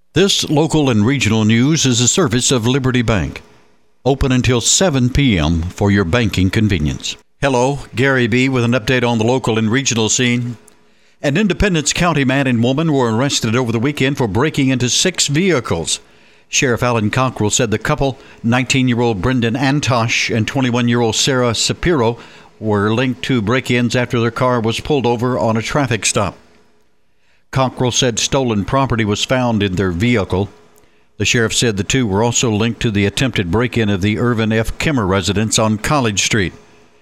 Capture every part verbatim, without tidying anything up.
This local and regional news is a service of Liberty Bank. Open until seven p.m. for your banking convenience. Hello, Gary B. with an update on the local and regional scene. An Independence County man and woman were arrested over the weekend for breaking into six vehicles. Sheriff Alan Cockrell said the couple, nineteen-year-old Brendan Antosh and twenty-one-year-old Sarah Sapiro, were linked to break-ins after their car was pulled over on a traffic stop. Cockrell said stolen property was found in their vehicle. The sheriff said the two were also linked to the attempted break-in of the Irvin F. Kimmer residence on College Street.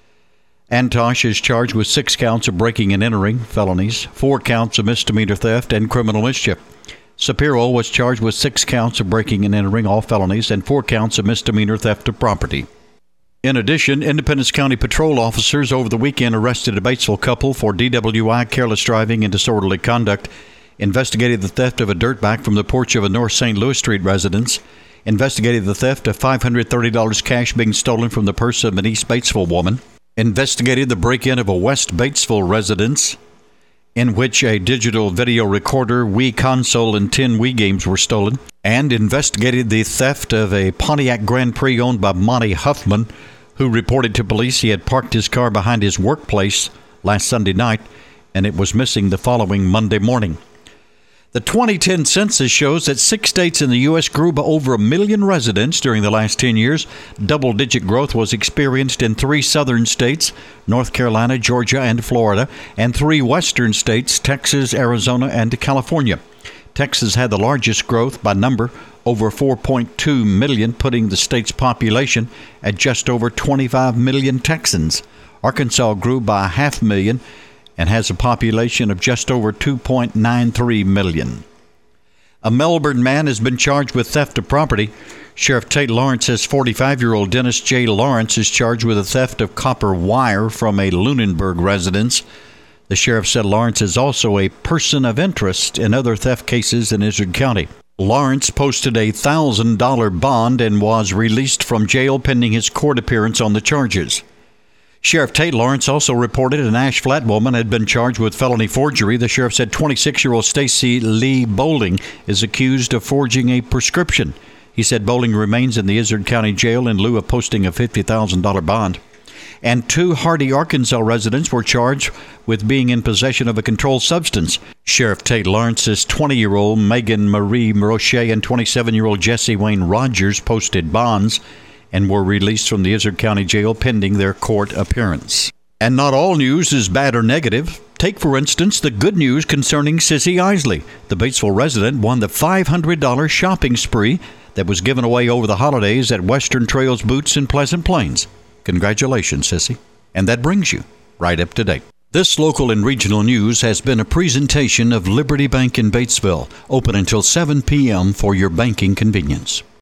Antosh is charged with six counts of breaking and entering, felonies, four counts of misdemeanor theft, and criminal mischief. Sapiro was charged with six counts of breaking and entering, all felonies, and four counts of misdemeanor theft of property. In addition, Independence County patrol officers over the weekend arrested a Batesville couple for D W I, careless driving, and disorderly conduct, investigated the theft of a dirt bike from the porch of a North Saint Louis Street residence, investigated the theft of five hundred thirty dollars cash being stolen from the purse of an East Batesville woman, investigated the break-in of a West Batesville residence in which a digital video recorder, Wii console, and ten Wii games were stolen, and investigated the theft of a Pontiac Grand Prix owned by Monty Huffman, who reported to police he had parked his car behind his workplace last Sunday night, and it was missing the following Monday morning. The twenty ten census shows that six states in the U S grew by over a million residents during the last ten years. Double-digit growth was experienced in three southern states, North Carolina, Georgia, and Florida, and three western states, Texas, Arizona, and California. Texas had the largest growth by number, over four point two million, putting the state's population at just over twenty-five million Texans. Arkansas grew by a half million and has a population of just over two point nine three million. A Melbourne man has been charged with theft of property. Sheriff Tate Lawrence says forty-five-year-old Dennis J. Lawrence is charged with the theft of copper wire from a Lunenburg residence. The sheriff said Lawrence is also a person of interest in other theft cases in Izard County. Lawrence posted a one thousand dollars bond and was released from jail pending his court appearance on the charges. Sheriff Tate Lawrence also reported an Ash Flat woman had been charged with felony forgery. The sheriff said twenty-six-year-old Stacy Lee Bowling is accused of forging a prescription. He said Bowling remains in the Izard County Jail in lieu of posting a fifty thousand dollars bond. And two Hardy, Arkansas residents were charged with being in possession of a controlled substance. Sheriff Tate Lawrence's twenty-year-old Megan Marie Roche and twenty-seven-year-old Jesse Wayne Rogers posted bonds and were released from the Izard County Jail pending their court appearance. And not all news is bad or negative. Take, for instance, the good news concerning Sissy Isley. The Batesville resident won the five hundred dollars shopping spree that was given away over the holidays at Western Trails Boots in Pleasant Plains. Congratulations, Sissy. And that brings you right up to date. This local and regional news has been a presentation of Liberty Bank in Batesville, open until seven p.m. for your banking convenience.